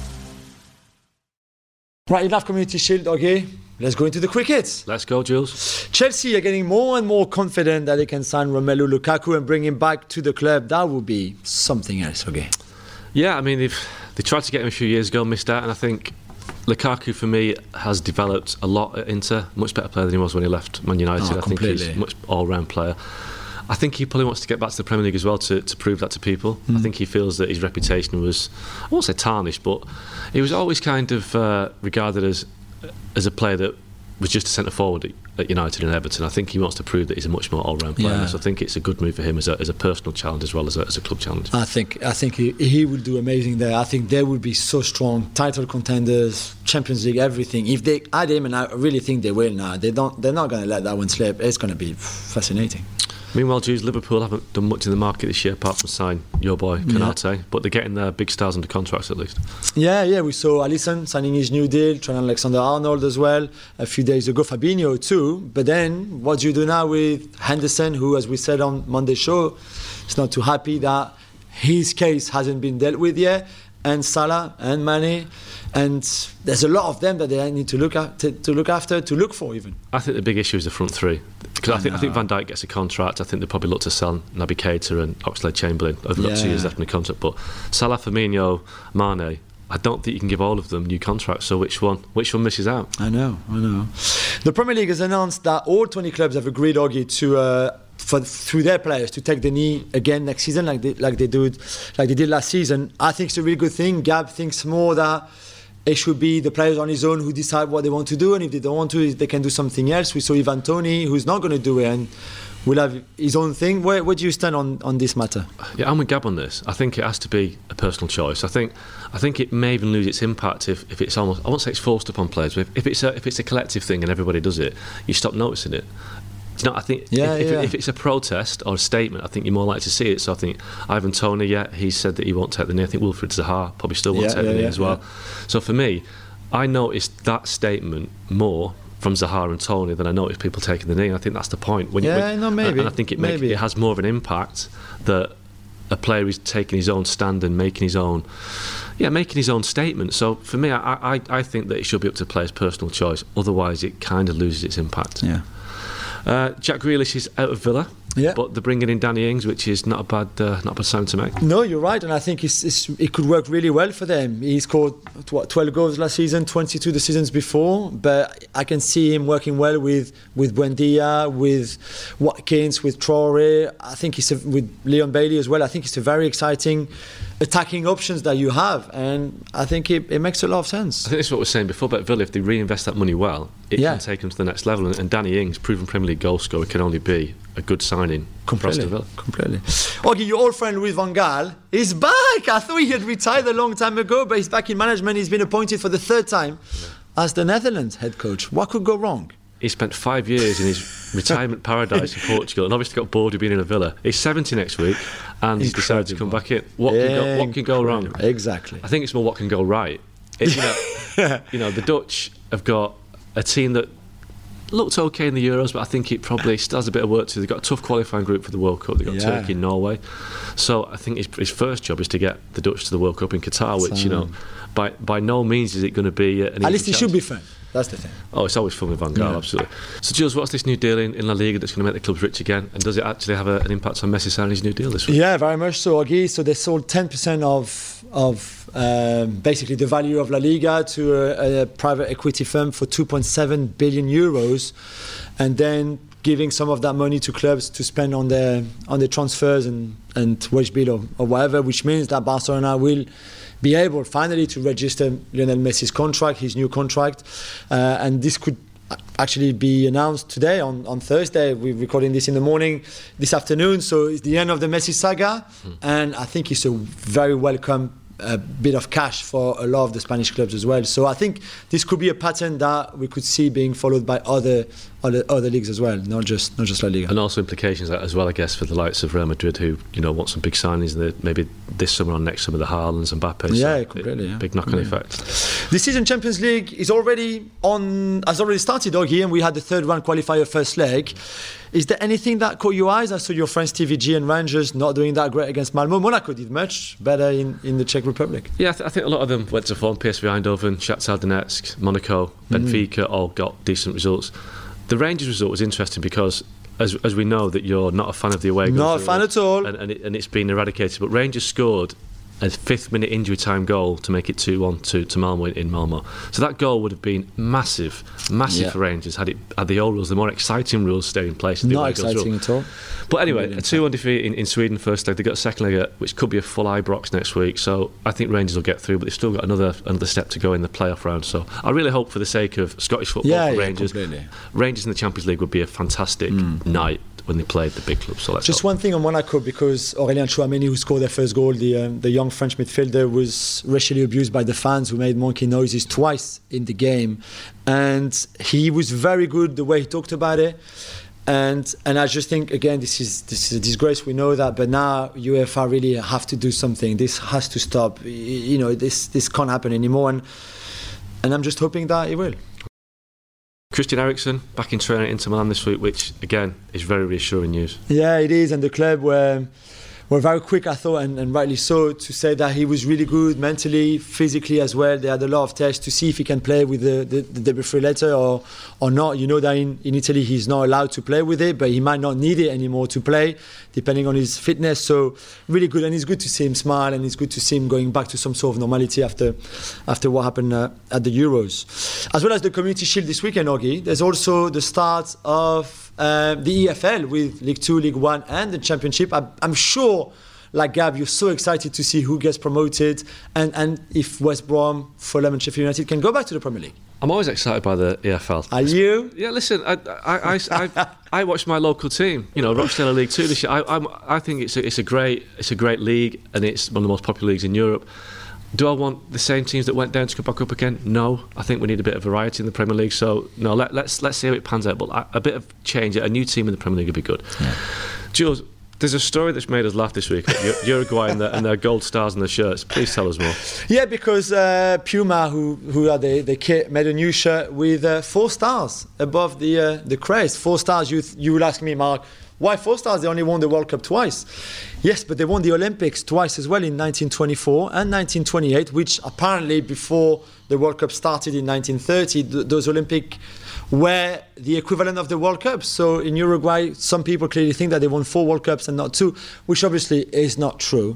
Right, enough Community Shield, okay? Let's go into the cricket. Let's go, Jules. Chelsea are getting more and more confident that they can sign Romelu Lukaku and bring him back to the club. That would be something else, okay? Yeah, I mean, they've they tried to get him a few years ago, missed out, and I think Lukaku, for me, has developed a lot at Inter. Much better player than he was when he left Man United. Oh, I think he's a much all-round player. I think he probably wants to get back to the Premier League as well to, to prove that to people. Mm. I think he feels that his reputation was, I won't say tarnished, but he was always kind of uh, regarded as as a player that was just a centre forward at, at United and Everton. I think he wants to prove that he's a much more all-round player. Yeah. So I think it's a good move for him as a, as a personal challenge as well as a, as a club challenge. I think I think he, he would do amazing there. I think they would be so strong, title contenders, Champions League, everything. If they add him, and I really think they will now, they don't. They're not going to let that one slip. It's going to be fascinating. Meanwhile, Jews, Liverpool haven't done much in the market this year apart from sign your boy Konate, yeah. but they're getting their big stars under contracts at least. Yeah, yeah, we saw Alisson signing his new deal, Trent Alexander-Arnold as well a few days ago, Fabinho too. But then, what do you do now with Henderson, who, as we said on Monday's show, is not too happy that his case hasn't been dealt with yet, and Salah and Mane, and there's a lot of them that they need to look at, to, to look after, to look for even. I think the big issue is the front three. Because I, I think I think Van Dijk gets a contract. I think they probably look to sell Naby Keita and Oxlade-Chamberlain over the yeah. two years left in the contract. But Salah, Firmino, Mane, I don't think you can give all of them new contracts. So which one which one misses out? I know, I know. The Premier League has announced that all twenty clubs have agreed, Augie, to uh, for through their players to take the knee again next season, like they like they did like they did last season. I think it's a really good thing. Gab thinks more that it should be the players on his own who decide what they want to do, and if they don't want to, they can do something else. We saw Ivan Toney, who's not going to do it, and will have his own thing. Where, where do you stand on, on this matter? Yeah, I'm with Gab on this. I think it has to be a personal choice. I think I think it may even lose its impact if, if it's almost, I won't say it's forced upon players, but if, if it's a, if it's a collective thing and everybody does it, you stop noticing it. You know, I think yeah, if, yeah. if, if it's a protest or a statement, I think you're more likely to see it. So I think Ivan Toney, yeah, he said that he won't take the knee. I think Wilfried Zaha probably still won't yeah, take yeah, the knee yeah, as well. Yeah. So for me, I noticed that statement more from Zaha and Toney than I noticed people taking the knee. And I think that's the point. When, yeah, when, no, maybe. And I think it make, maybe. it has more of an impact that a player is taking his own stand and making his own, yeah, making his own statement. So for me, I, I, I think that it should be up to the player's personal choice. Otherwise, it kind of loses its impact. Yeah. Uh, Jack Grealish is out of Villa. Yeah. But they're bringing in Danny Ings, which is not a bad, uh, not a bad sound to make. No, you're right, and I think it's, it's, it could work really well for them. He scored what, twelve goals last season, twenty-two the seasons before, but I can see him working well with with Buendia, with Watkins, with Traore. I think it's a, with Leon Bailey as well. I think it's a very exciting attacking options that you have, and I think it, it makes a lot of sense. I think this is what we were saying before about Villa. If they reinvest that money well, it Yeah. can take them to the next level. And, and Danny Ings, proven Premier League goal scorer, can only be a good signing for Completely, Aston Villa. completely. Okay, your old friend Louis van Gaal is back. I thought he had retired a long time ago, but he's back in management. He's been appointed for the third time as the Netherlands head coach. What could go wrong? He spent five years in his retirement paradise in Portugal, and obviously got bored of being in a Villa. He's seventy next week, and he's decided to come back in. What can go, what can go wrong? Exactly. I think it's more what can go right. It, you, know, you know, the Dutch have got a team that looked okay in the Euros, but I think it probably still has a bit of work to do. They've got a tough qualifying group for the World Cup. They've got Yeah. Turkey and Norway. So I think his, his first job is to get the Dutch to the World Cup in Qatar, which, you know, by by no means is it going to be an At least easy it should chance. be fun. That's the thing. Oh, it's always fun with Van Gaal, Yeah. absolutely. So, Jules, what's this new deal in, in La Liga that's going to make the clubs rich again? And does it actually have a, an impact on Messi signing his new deal this week? Yeah, very much so, Augie. So they sold ten percent of of um, basically the value of La Liga to a, a private equity firm for two point seven billion euros, and then giving some of that money to clubs to spend on their on their transfers and and wage bill or, or whatever, which means that Barcelona will be able finally to register Lionel Messi's contract, his new contract, uh, and this could actually be announced today on, on Thursday. We're recording this in the morning, this afternoon, so it's the end of the Messi saga, mm. and I think it's a very welcome uh, bit of cash for a lot of the Spanish clubs as well. So I think this could be a pattern that we could see being followed by other other, other leagues as well, not just not just La Liga. And also implications as well, I guess, for the likes of Real Madrid, who, you know, want some big signings, and maybe this summer or next summer, the Haalands and Mbappe. Yeah, so completely. It, Yeah. big knock-on Yeah. effect. The season Champions League is already on, has already started, Augie, and we had the third round qualifier first leg. Is there anything that caught your eyes? I saw your friends T V G and Rangers not doing that great against Malmo. Monaco did much better in, in the Czech Republic. Yeah, I, th- I think a lot of them went to form. P S V Eindhoven, Shakhtar Donetsk, Monaco, Benfica, mm. all got decent results. The Rangers result was interesting because, as as we know, that you're not a fan of the away goals. Not a fan at all. And, and, it, and it's been eradicated. But Rangers scored a fifth minute injury time goal to make it two one to, to Malmo in, in Malmo. So that goal would have been massive, massive Yeah. for Rangers had it had the old rules, the more exciting rules stayed in place. The Not away goals exciting rule. at all. But anyway, Really a two one defeat in, in Sweden first leg. They've got a second leg, at, which could be a full Ibrox next week. So I think Rangers will get through, but they've still got another another step to go in the playoff round. So I really hope, for the sake of Scottish football, Yeah, for yeah, Rangers, completely. Rangers in the Champions League would be a fantastic night when they played the big clubs. So let's Just hope. one thing on Monaco, because Aurélien Chouameni, who scored their first goal, the um, the young French midfielder, was racially abused by the fans who made monkey noises twice in the game, and he was very good the way he talked about it. And and I just think, again, this is this is a disgrace. We know that, but now UEFA really have to do something. This has to stop. Y- You know, this this can't happen anymore. And and I'm just hoping that it will. Christian Eriksen back in training at Inter Milan this week, which again is very reassuring news. Yeah, it is, and the club were were very quick, I thought, and, and rightly so, to say that he was really good mentally, physically as well. They had a lot of tests to see if he can play with the, the, the defibrillator or or not. You know that in, in Italy he's not allowed to play with it, but he might not need it anymore to play, depending on his fitness. So really good, and it's good to see him smile, and it's good to see him going back to some sort of normality after after what happened uh, at the Euros. As well as the Community Shield this weekend, Augie, there's also the start of Uh, the E F L with League Two, League One, and the Championship. I'm, I'm sure, like Gab, you're so excited to see who gets promoted, and, and if West Brom, Fulham, and Sheffield United can go back to the Premier League. I'm always excited by the E F L. Are you? Yeah, listen, I I, I, I, I watch my local team, you know, Rochdale League Two this year. I I'm, I think it's a, it's a great it's a great league, and it's one of the most popular leagues in Europe. Do I want the same teams that went down to come back up again? No. I think we need a bit of variety in the Premier League. So no, let, let's let's see how it pans out. But a, a bit of change, a new team in the Premier League would be good. Yeah. Jules, there's a story that's made us laugh this week. Uruguay and, the, and their gold stars on their shirts. Please tell us more. Yeah, because uh, Puma, who who are the the kit, made a new shirt with uh, four stars above the uh, the crest. Four stars. You th- you will ask me, Mark, Why four stars? They only won the World Cup twice. Yes, but they won the Olympics twice as well in nineteen twenty-four and nineteen twenty-eight, which apparently before the World Cup started in nineteen thirty, th- those Olympic were the equivalent of the World Cup. So in Uruguay, some people clearly think that they won four World Cups and not two, which obviously is not true.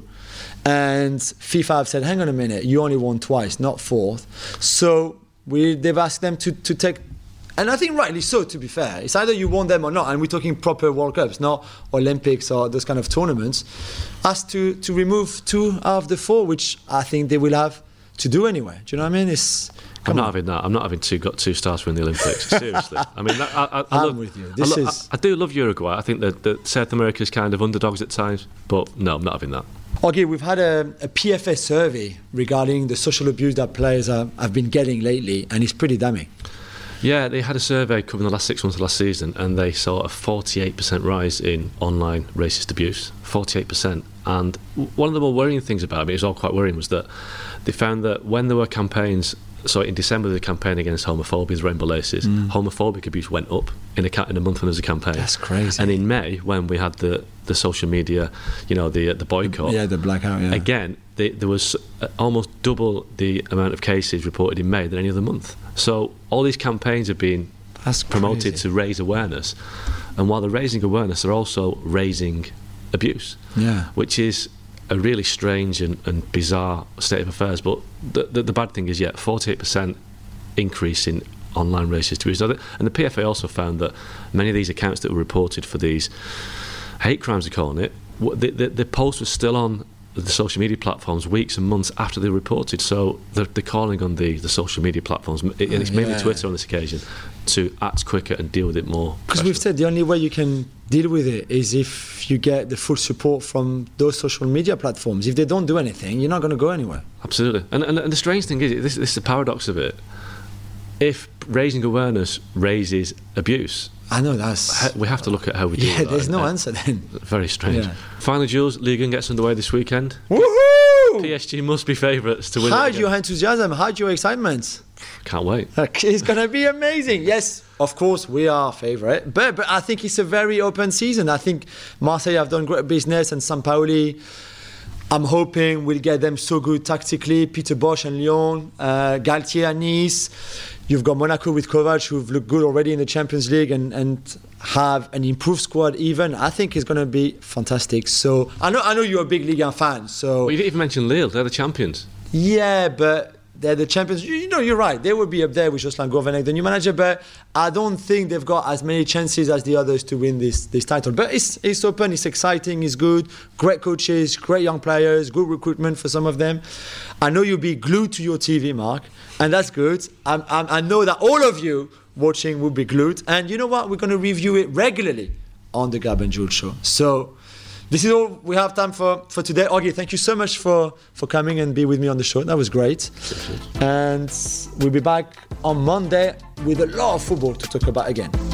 And FIFA have said, hang on a minute, you only won twice, not fourth. So we, they've asked them to, to take, and I think rightly so, to be fair. It's either you won them or not, and we're talking proper World Cups, not Olympics or those kind of tournaments, asked to, to remove two out of the four, which I think they will have to do anyway. Do you know what I mean? It's I'm not on. having that. I'm not having two got two stars for in the Olympics. Seriously, I mean, I, I, I I'm love, with you. This I, lo- is. I, I do love Uruguay. I think that, that South America's kind of underdogs at times, but no, I'm not having that. Okay, we've had a, a P F A survey regarding the social abuse that players are, have been getting lately, and it's pretty damning. Yeah, they had a survey covering the last six months of last season, and they saw a forty-eight percent rise in online racist abuse. forty-eight percent. And one of the more worrying things about it, it was all quite worrying, was that they found that when there were campaigns, so in December the campaign against homophobia, the Rainbow Laces, mm. homophobic abuse went up in a, ca- in a month when there was a campaign. That's crazy. And in May, when we had the, the social media, you know, the the boycott. Yeah, the blackout, yeah. Again, they, there was almost double the amount of cases reported in May than any other month. So all these campaigns are being That's promoted crazy. to raise awareness. And while they're raising awareness, they're also raising abuse. Yeah. Which is a really strange and, and bizarre state of affairs. But the, the, the bad thing is, yeah, forty-eight percent increase in online racist abuse. And the P F A also found that many of these accounts that were reported for these hate crimes, they're calling it, the, the, the post was still on the social media platforms weeks and months after they reported. So they're, they're calling on the, the social media platforms, and it's mainly yeah. Twitter on this occasion, to act quicker and deal with it more. Because we've said the only way you can deal with it is if you get the full support from those social media platforms. If they don't do anything, you're not going to go anywhere. Absolutely. And, and, and the strange thing is, this, this is the paradox of it. If raising awareness raises abuse, I know that's. we have to look at how we deal Yeah, with that. there's no Uh, answer then. Very strange. Yeah. Finally, Jules, Ligue one gets underway this weekend. Woohoo! P S G must be favourites to win. How's it your again. enthusiasm? How's your excitement? Can't wait. It's going to be amazing. Yes, of course, we are favourite. But, but I think it's a very open season. I think Marseille have done great business, and Sampaoli, I'm hoping we'll get them so good tactically. Peter Bosch and Lyon, uh, Galtier and Nice. You've got Monaco with Kovac, who've looked good already in the Champions League and, and have an improved squad even. I think it's going to be fantastic. So I know I know you're a big Ligue one fan. So Well, you didn't even mention Lille. They're the champions. yeah, but they're the champions. You, you know, you're right. They will be up there with Jocelyn Gourvenec, the new manager. But I don't think they've got as many chances as the others to win this this title. But it's it's open. It's exciting. It's good. Great coaches, great young players, good recruitment for some of them. I know you'll be glued to your T V, Mark, and that's good. I'm, I'm, I know that all of you watching will be glued. And you know what? We're going to review it regularly on the Gab and Jules show. So this is all we have time for, for today. Augie, thank you so much for, for coming and be with me on the show. That was great. And we'll be back on Monday with a lot of football to talk about again.